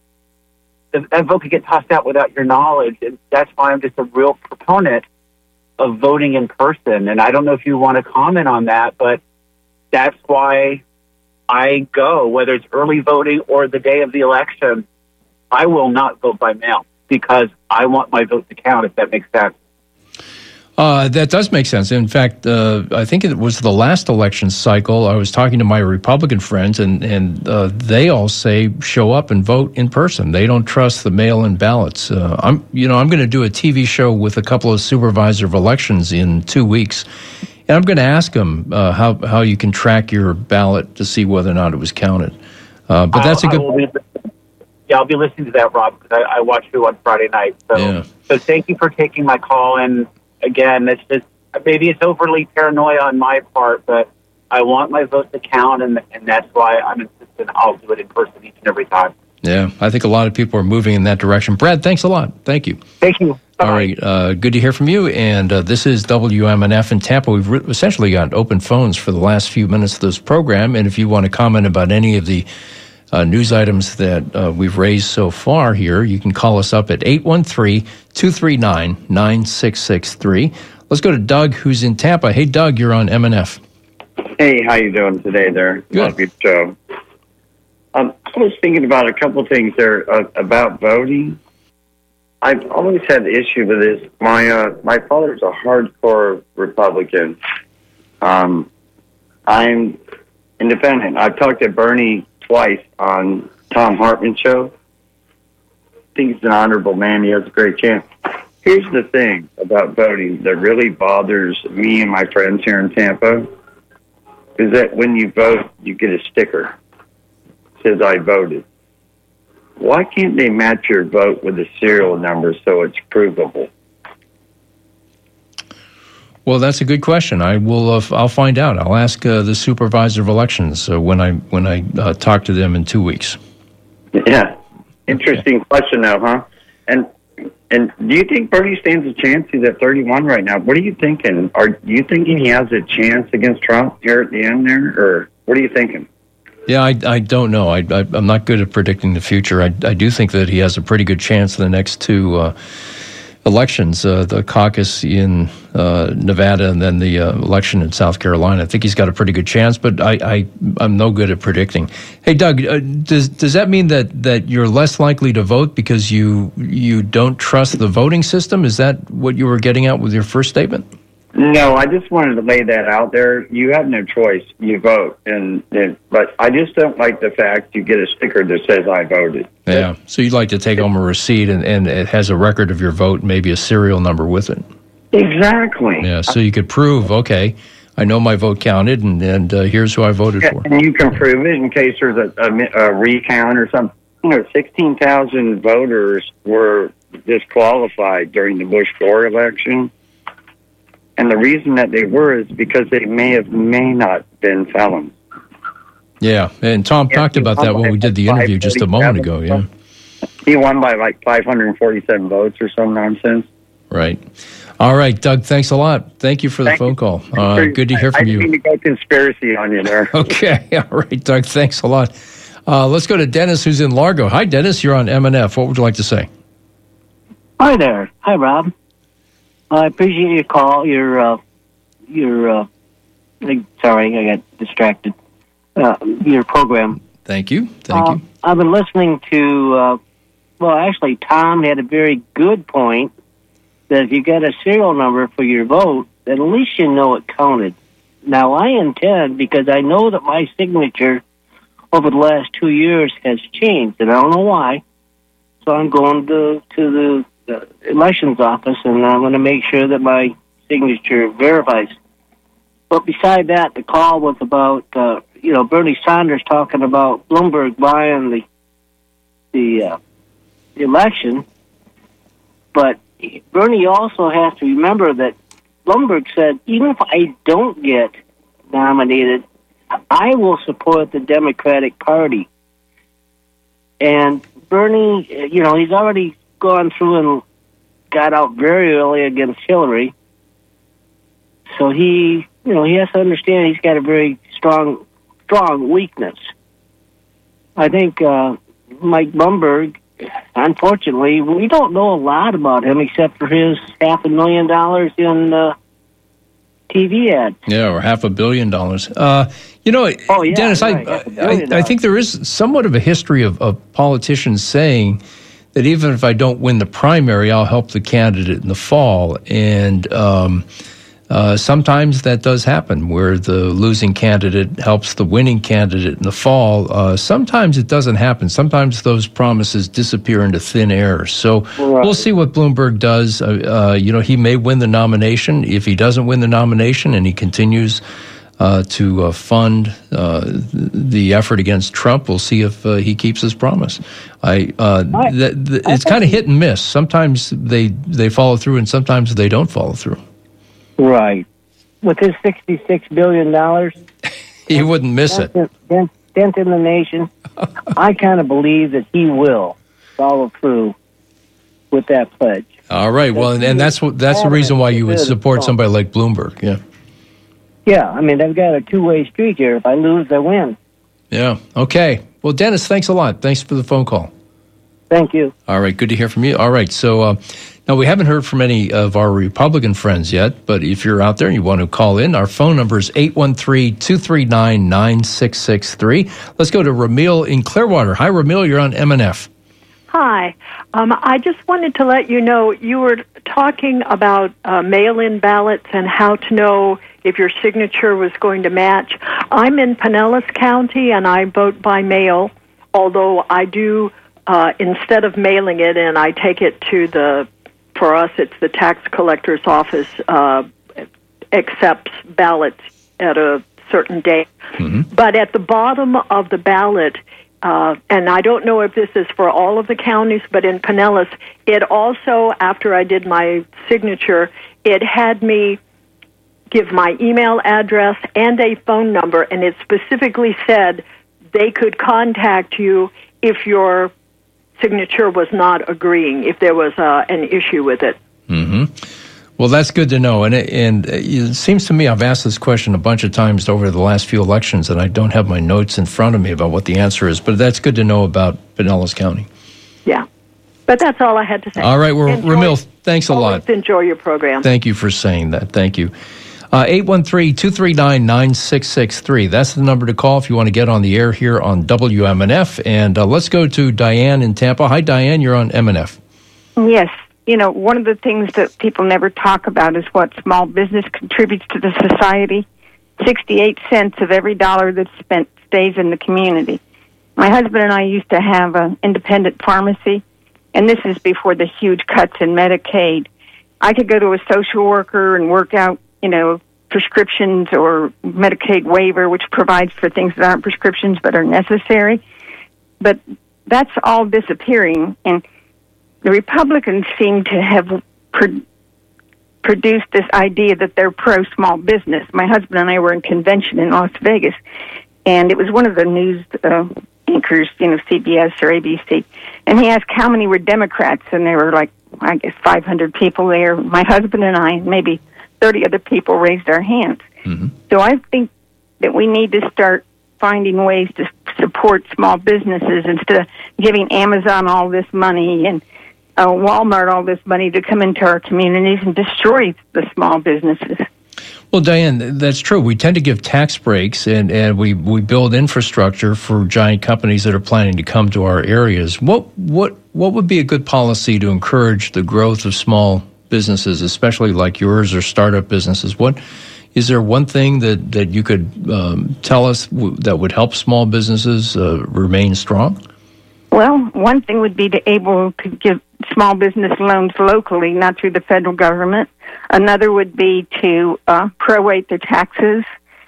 that vote could get tossed out without your knowledge. And that's why I'm just a real proponent of voting in person. And I don't know if you want to comment on that, but that's why I go, whether it's early voting or the day of the election. I will not vote by mail because I want my vote to count, if that makes sense. Uh, that does make sense. In fact, uh, I think it was the last election cycle. I was talking to my Republican friends, and and uh, they all say show up and vote in person. They don't trust the mail-in ballots. Uh, I'm, you know, I'm going to do a T V show with a couple of supervisor of elections in two weeks, and I'm going to ask them uh, how how you can track your ballot to see whether or not it was counted. Uh, but that's a good. Be, yeah, I'll be listening to that, Rob, because I, I watched you on Friday night. So, yeah. so thank you for taking my call and. Again, it's just maybe it's overly paranoia on my part, but I want my vote to count, and and that's why I'm insistent I'll do it in person each and every time. Yeah, I think a lot of people are moving in that direction. Brad, thanks a lot. Thank you. Thank you. Bye. All right, uh, good to hear from you. And uh, this is W M N F in Tampa. We've re- essentially got open phones for the last few minutes of this program, and if you want to comment about any of the Uh, news items that uh, we've raised so far here, you can call us up at eight one three, two three nine, nine six six three. Let's go to Doug, who's in Tampa. Hey, Doug, you're on M N F. Hey, how you doing today there? Good. Love your show. Um, I was thinking about a couple things there uh, about voting. I've always had the issue with this. My uh, my father's a hardcore Republican. Um, I'm independent. I've talked to Bernie twice on Tom Hartman show. I think he's an honorable man. He has a great chance. Here's the thing about voting that really bothers me and my friends here in Tampa is that when you vote, you get a sticker that says I voted. Why can't they match your vote with a serial number so it's provable? Well, that's a good question. I will. Uh, I'll find out. I'll ask uh, the supervisor of elections uh, when I when I uh, talk to them in two weeks. Yeah, interesting okay. question, though, huh? And and do you think Bernie stands a chance? He's at thirty-one right now. What are you thinking? Are you thinking he has a chance against Trump here at the end there, or what are you thinking? Yeah, I, I don't know. I, I I'm not good at predicting the future. I I do think that he has a pretty good chance in the next two Uh, elections, uh, the caucus in uh, Nevada and then the uh, election in South Carolina. I think he's got a pretty good chance, but I, I, I'm no good at predicting. Hey, Doug, uh, does does that mean that, that you're less likely to vote because you you don't trust the voting system? Is that what you were getting at with your first statement? No, I just wanted to lay that out there. You have no choice. You vote. and, and But I just don't like the fact you get a sticker that says I voted. Yeah, so you'd like to take home a receipt and, and it has a record of your vote, maybe a serial number with it. Exactly. Yeah, so you could prove, okay, I know my vote counted, and, and uh, here's who I voted yeah, for. And you can prove it in case there's a, a, a recount or something. You know, sixteen thousand voters were disqualified during the Bush-Gore election. And the reason that they were is because they may have may not been felons. Yeah, and Tom yeah, talked about that when we did the interview just a moment ago, yeah. He won by like five hundred forty-seven votes or some nonsense. Right. All right, Doug, thanks a lot. Thank you for the Thank phone you. call. Uh, good to hear I, from I you. I didn't mean to go conspiracy on you there. Okay, all right, Doug, thanks a lot. Uh, let's go to Dennis, who's in Largo. Hi, Dennis, you're on M N F. What would you like to say? Hi there. Hi, Rob. I appreciate your call. Your, uh, your, uh, sorry, I got distracted. Uh, your program. Thank you. Thank uh, you. I've been listening to, uh, well, actually, Tom had a very good point that if you get a serial number for your vote, at least you know it counted. Now, I intend, because I know that my signature over the last two years has changed, and I don't know why, so I'm going to, to the the elections office, and I'm going to make sure that my signature verifies. But beside that, the call was about, uh, you know, Bernie Sanders talking about Bloomberg buying the the, uh, the election. But Bernie also has to remember that Bloomberg said, even if I don't get nominated, I will support the Democratic Party. And Bernie, you know, he's already gone through and got out very early against Hillary. So he, you know, he has to understand he's got a very strong, strong weakness. I think uh, Mike Bloomberg, unfortunately, we don't know a lot about him except for his half a million dollars in uh, T V ads. Yeah, or half a billion dollars. Uh, you know, oh, yeah, Dennis, right, I, I, I think there is somewhat of a history of, of politicians saying that even if I don't win the primary, I'll help the candidate in the fall. And um, uh, sometimes that does happen, where the losing candidate helps the winning candidate in the fall. Uh, sometimes it doesn't happen. Sometimes those promises disappear into thin air. So right. We'll see what Bloomberg does. Uh, uh, you know, he may win the nomination. If he doesn't win the nomination and he continues uh, to uh, fund uh, the effort against Trump, we'll see if uh, he keeps his promise. I, uh, I th- th- it's kind of hit and miss. Sometimes they they follow through, and sometimes they don't follow through. Right. With his sixty-six billion dollars, he wouldn't miss it. Dent, dent in the nation. I kind of believe that he will follow through with that pledge. All right. Well, and, and that's what that's the reason why you would support somebody like Bloomberg. Yeah. Yeah. I mean, they've got a two-way street here. If I lose, I win. Yeah. Okay. Well, Dennis, thanks a lot. Thanks for the phone call. Thank you. All right. Good to hear from you. All right. So uh, now we haven't heard from any of our Republican friends yet, but if you're out there and you want to call in, our phone number is eight one three, two three nine, nine six six three. Let's go to Ramil in Clearwater. Hi, Ramil. You're on M and F. Hi. Um, I just wanted to let you know you were talking about uh, mail-in ballots and how to know if your signature was going to match. I'm in Pinellas County, and I vote by mail, although I do, uh, instead of mailing it in, I take it to the, for us, it's the tax collector's office, uh, accepts ballots at a certain date. Mm-hmm. But at the bottom of the ballot, Uh, and I don't know if this is for all of the counties, but in Pinellas, it also, after I did my signature, it had me give my email address and a phone number, and it specifically said they could contact you if your signature was not agreeing, if there was uh, an issue with it. Mm-hmm. Well, that's good to know. And it, and it seems to me I've asked this question a bunch of times over the last few elections, and I don't have my notes in front of me about what the answer is. But that's good to know about Pinellas County. Yeah. But that's all I had to say. All right. Well, enjoy, Ramil, thanks a lot. Enjoy your program. Thank you for saying that. Thank you. Uh, eight one three, two three nine, nine six six three. That's the number to call if you want to get on the air here on W M N F. And uh, let's go to Diane in Tampa. Hi, Diane. You're on M N F. Yes. You know, one of the things that people never talk about is what small business contributes to the society. sixty-eight cents of every dollar that's spent stays in the community. My husband and I used to have an independent pharmacy, and this is before the huge cuts in Medicaid. I could go to a social worker and work out, you know, prescriptions or Medicaid waiver, which provides for things that aren't prescriptions but are necessary. But that's all disappearing, and the Republicans seem to have pro- produced this idea that they're pro-small business. My husband and I were in a convention in Las Vegas, and it was one of the news uh, anchors, you know, C B S or A B C, and he asked how many were Democrats, and there were like, I guess, five hundred people there. My husband and I, and maybe thirty other people raised their hands. Mm-hmm. So I think that we need to start finding ways to support small businesses instead of giving Amazon all this money and Uh, Walmart all this money to come into our communities and destroy the small businesses. Well, Diane, that's true. We tend to give tax breaks and, and we, we build infrastructure for giant companies that are planning to come to our areas. What what what would be a good policy to encourage the growth of small businesses, especially like yours or startup businesses? What is there one thing that, that you could um, tell us w- that would help small businesses uh, remain strong? Well, one thing would be to able to give small business loans locally, not through the federal government. Another would be to uh, prorate their taxes,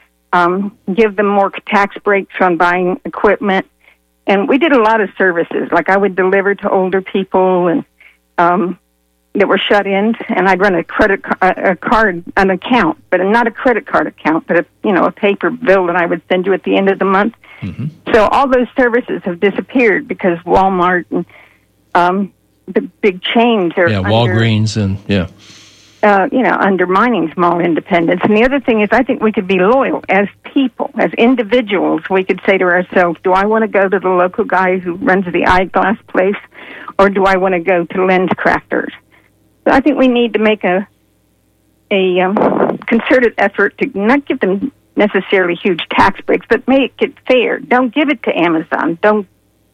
um, give them more tax breaks on buying equipment. And we did a lot of services, like I would deliver to older people and um, that were shut-ins, and I'd run a credit ca- a card, an account, but not a credit card account, but a, you know, a paper bill that I would send you at the end of the month. Mm-hmm. So all those services have disappeared because Walmart and um, the big chains are yeah, under, Walgreens and yeah, uh, you know, undermining small independents. And the other thing is, I think we could be loyal as people, as individuals. We could say to ourselves, do I want to go to the local guy who runs the eyeglass place, or do I want to go to LensCrafters? So I think we need to make a a um, concerted effort to not give them necessarily huge tax breaks, but make it fair. Don't give it to Amazon. Don't.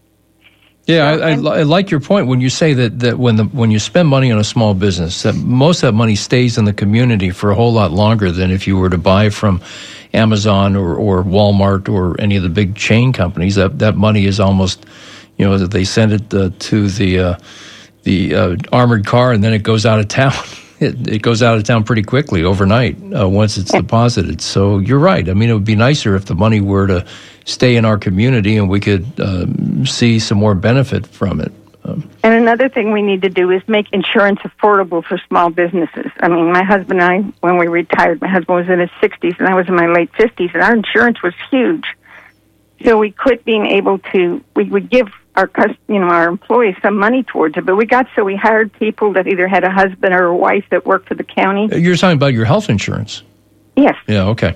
Yeah, I, I, I like your point when you say that, that when the when you spend money on a small business, that most of that money stays in the community for a whole lot longer than if you were to buy from Amazon or, or Walmart or any of the big chain companies. That that money is almost, you know, that they send it uh, to the uh, the uh, armored car and then it goes out of town. It, it goes out of town pretty quickly overnight uh, once it's deposited. So you're right. I mean, it would be nicer if the money were to stay in our community and we could um, see some more benefit from it. Um, and another thing we need to do is make insurance affordable for small businesses. I mean, my husband and I, when we retired, my husband was in his sixties and I was in my late fifties, and our insurance was huge. So we quit being able to, we would give our, you know, our employees some money towards it, but we got so we hired people that either had a husband or a wife that worked for the county. You're talking about your health insurance? Yes. Yeah, okay.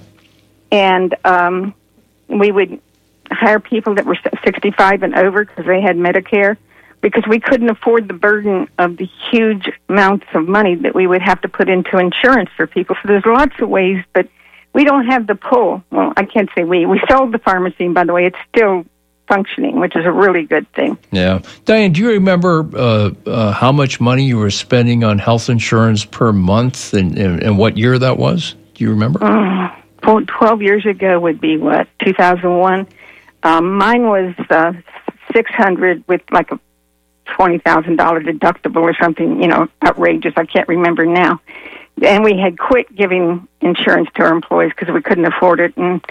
And um, we would hire people that were sixty-five and over because they had Medicare, because we couldn't afford the burden of the huge amounts of money that we would have to put into insurance for people. So there's lots of ways, but we don't have the pull. Well, I can't say we. We sold the pharmacy, and by the way, it's still functioning, which is a really good thing. Yeah. Diane, do you remember uh, uh, how much money you were spending on health insurance per month and, and, and what year that was? Do you remember? Um, twelve years ago would be, what, two thousand one? Um, mine was uh, six hundred with like a twenty thousand dollars deductible or something, you know, outrageous. I can't remember now. And we had quit giving insurance to our employees because we couldn't afford it. And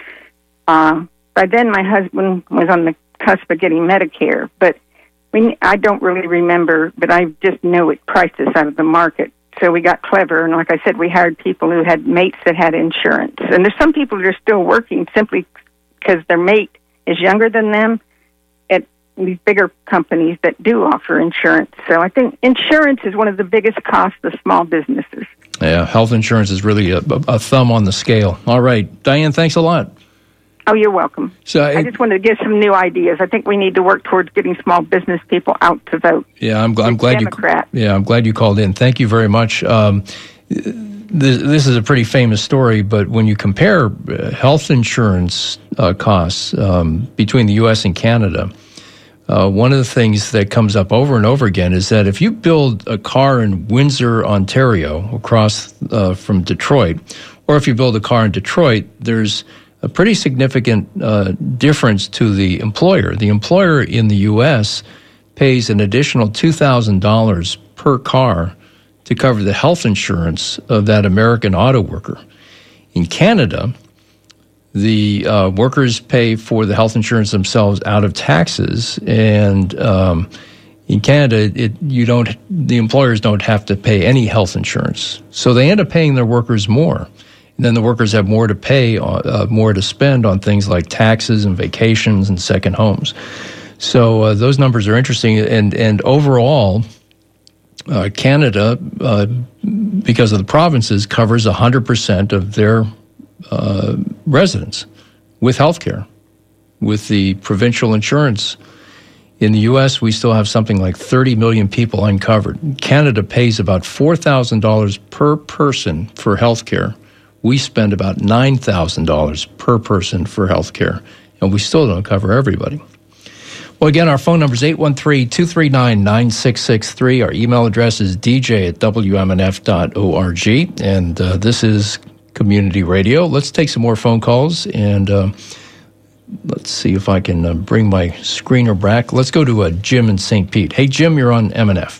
uh, by then, my husband was on the cusp of getting Medicare. But we, I don't really remember, but I just know it priced us out of the market. So we got clever. And like I said, we hired people who had mates that had insurance. And there's some people that are still working simply because their mate is younger than them at these bigger companies that do offer insurance. So I think insurance is one of the biggest costs of small businesses. Yeah, health insurance is really a, a thumb on the scale. All right. Diane, thanks a lot. Oh, you're welcome. So I, I just wanted to give some new ideas. I think we need to work towards getting small business people out to vote. Yeah, I'm, I'm glad Democrat. you. Yeah, I'm glad you called in. Thank you very much. Um, this, this is a pretty famous story, but when you compare health insurance uh, costs um, between the U S and Canada, uh, one of the things that comes up over and over again is that if you build a car in Windsor, Ontario, across uh, from Detroit, or if you build a car in Detroit, there's a pretty significant uh, difference to the employer. The employer in the U S pays an additional two thousand dollars per car to cover the health insurance of that American auto worker. In Canada, the uh, workers pay for the health insurance themselves out of taxes, and um, in Canada, it you don't the employers don't have to pay any health insurance, so they end up paying their workers more. And then the workers have more to pay, uh, more to spend on things like taxes and vacations and second homes. So uh, those numbers are interesting. And and overall, uh, Canada, uh, because of the provinces, covers one hundred percent of their uh, residents with health care, with the provincial insurance. In the U S, we still have something like thirty million people uncovered. Canada pays about four thousand dollars per person for health care. We spend about nine thousand dollars per person for health care, and we still don't cover everybody. Well, again, our phone number is eight one three, two three nine, nine six six three. Our email address is d j at w m n f dot org, and uh, this is Community Radio. Let's take some more phone calls, and uh, let's see if I can uh, bring my screener back. Let's go to uh, Jim in Saint Pete. Hey, Jim, you're on M N F.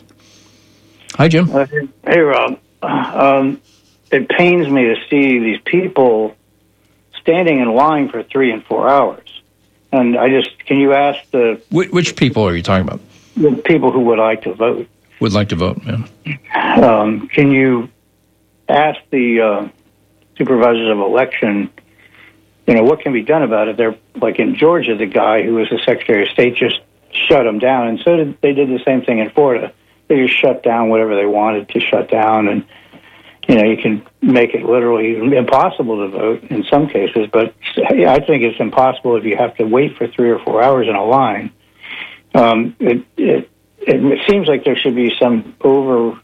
Hi, Jim. Uh, hey, Rob. Um, It pains me to see these people standing in line for three and four hours. And I just, can you ask the... Which, which people are you talking about? The people who would like to vote. Would like to vote, yeah. Um, can you ask the uh, supervisors of election, you know, what can be done about it? They're, like in Georgia, the guy who was the Secretary of State just shut them down. And so did, they did the same thing in Florida. They just shut down whatever they wanted to shut down. And you know, you can make it literally impossible to vote in some cases, but I think it's impossible if you have to wait for three or four hours in a line. Um, it, it, it seems like there should be some over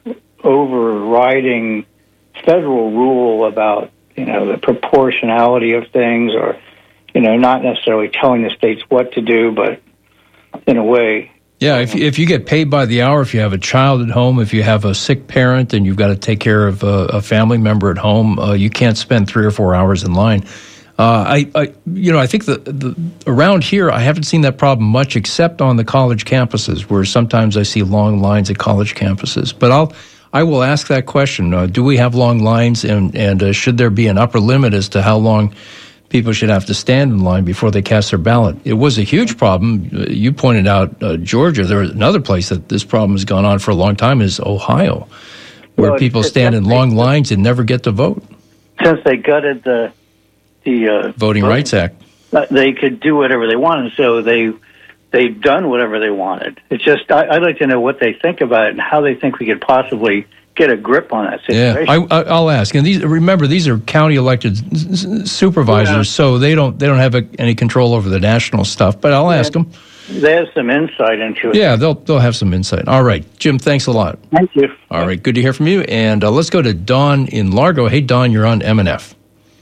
overriding federal rule about, you know, the proportionality of things, or, you know, not necessarily telling the states what to do, but in a way. Yeah, if if you get paid by the hour, if you have a child at home, if you have a sick parent and you've got to take care of a, a family member at home, uh, you can't spend three or four hours in line. Uh, I, I, you know, I think the, the around here, I haven't seen that problem much, except on the college campuses, where sometimes I see long lines at college campuses. But I'll, I will ask that question: uh, do we have long lines, and and uh, should there be an upper limit as to how long people should have to stand in line before they cast their ballot? It was a huge problem. You pointed out uh, Georgia. There was another place that this problem has gone on for a long time is Ohio, where well, people stand in long lines and never get to vote. Since they gutted the the uh, Voting Rights Act, they could do whatever they wanted. So they they've done whatever they wanted. It's just I, I'd like to know what they think about it and how they think we could possibly get a grip on that situation. Yeah, I, I'll ask. And these, remember, these are county elected supervisors, yeah. so they don't they don't have a, any control over the national stuff. But I'll yeah. ask them. They have some insight into it. Yeah, they'll they'll have some insight. All right, Jim, thanks a lot. Thank you. All right, good to hear from you. And uh, let's go to Don in Largo. Hey, Don, you're on M and F.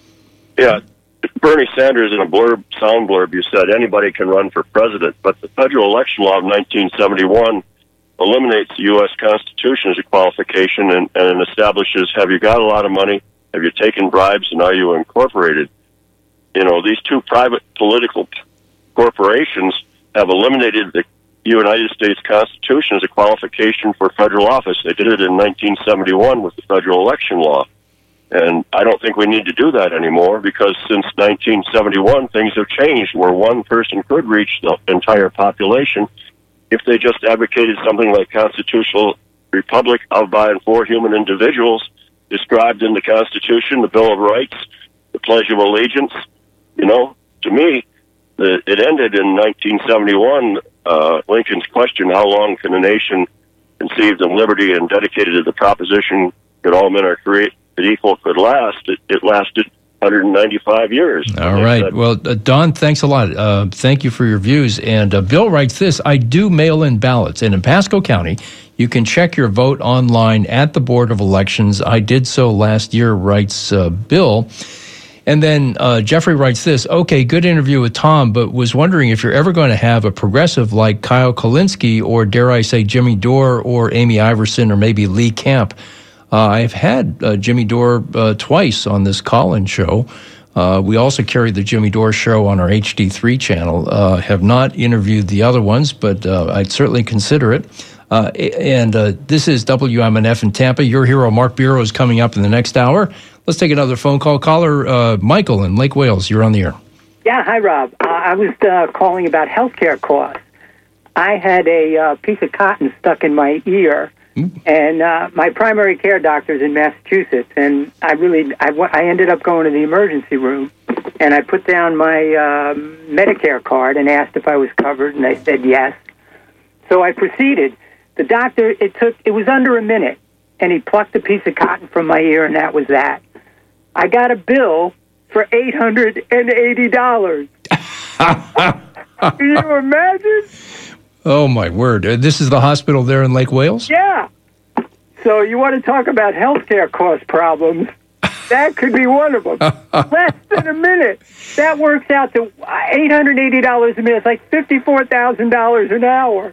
Yeah, Bernie Sanders, in a blurb, sound blurb, you said anybody can run for president, but the federal election law of nineteen seventy-one eliminates the U S Constitution as a qualification and, and establishes, have you got a lot of money, have you taken bribes, and are you incorporated? You know, these two private political corporations have eliminated the United States Constitution as a qualification for federal office. They did it in nineteen seventy-one with the federal election law. And I don't think we need to do that anymore, because since nineteen seventy-one, things have changed where one person could reach the entire population if they just advocated something like constitutional republic of, by, and for human individuals described in the Constitution, the Bill of Rights, the Pledge of Allegiance. You know, to me, the, it ended in nineteen seventy-one. Uh, Lincoln's question, how long can a nation conceived in liberty and dedicated to the proposition that all men are created equal could last, it, it lasted one hundred ninety-five years. All right. Said, well, uh, Don, thanks a lot. Uh, thank you for your views. And uh, Bill writes this: I do mail-in ballots, and in Pasco County, you can check your vote online at the Board of Elections. I did so last year, writes uh, Bill. And then uh, Jeffrey writes this: okay, good interview with Tom, but was wondering if you're ever going to have a progressive like Kyle Kulinski, or dare I say Jimmy Dore, or Amy Iverson, or maybe Lee Camp. Uh, I've had uh, Jimmy Dore uh, twice on this call-in show. Uh, we also carry the Jimmy Dore show on our H D three channel. Uh, have not interviewed the other ones, but uh, I'd certainly consider it. Uh, and uh, this is W M N F in Tampa. Your hero, Mark Bureau, is coming up in the next hour. Let's take another phone call. Caller uh, Michael in Lake Wales. You're on the air. Yeah, hi, Rob. Uh, I was uh, calling about health care costs. I had a uh, piece of cotton stuck in my ear. And uh, my primary care doctor's in Massachusetts, and I really, I, I ended up going to the emergency room, and I put down my uh, Medicare card and asked if I was covered, and they said yes. So I proceeded. The doctor, it took, it was under a minute, and he plucked a piece of cotton from my ear, and that was that. I got a bill for eight hundred eighty dollars. Can you imagine? Oh, my word. Uh, this is the hospital there in Lake Wales? Yeah. So you want to talk about healthcare cost problems? That could be one of them. Less than a minute. That works out to eight hundred eighty dollars a minute. It's like fifty-four thousand dollars an hour.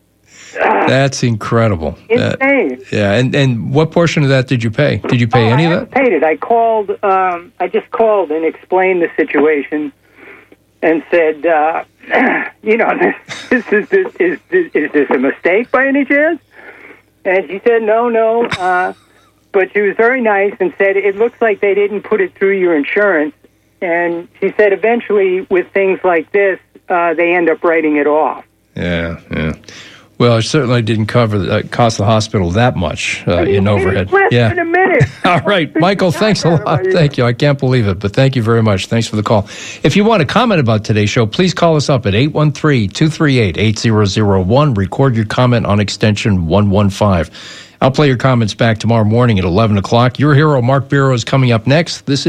That's incredible. Insane. That, yeah, and, and what portion of that did you pay? Did you pay oh, any I of that? I paid it. I called, um, I just called and explained the situation and said, uh, you know, this, this, this, is, is, is this a mistake by any chance? And she said, no, no. Uh, but she was very nice and said, it looks like they didn't put it through your insurance. And she said, eventually, with things like this, uh, they end up writing it off. Yeah, yeah. Well, it certainly didn't cover the, uh, cost the hospital that much uh, in overhead. Less yeah. than a minute. All right, Michael, thanks a lot. Thank you. I can't believe it, but thank you very much. Thanks for the call. If you want to comment about today's show, please call us up at eight one three, two three eight, eight zero zero one. Record your comment on extension one one five. I'll play your comments back tomorrow morning at eleven o'clock. Your hero, Mark Biro, is coming up next. This is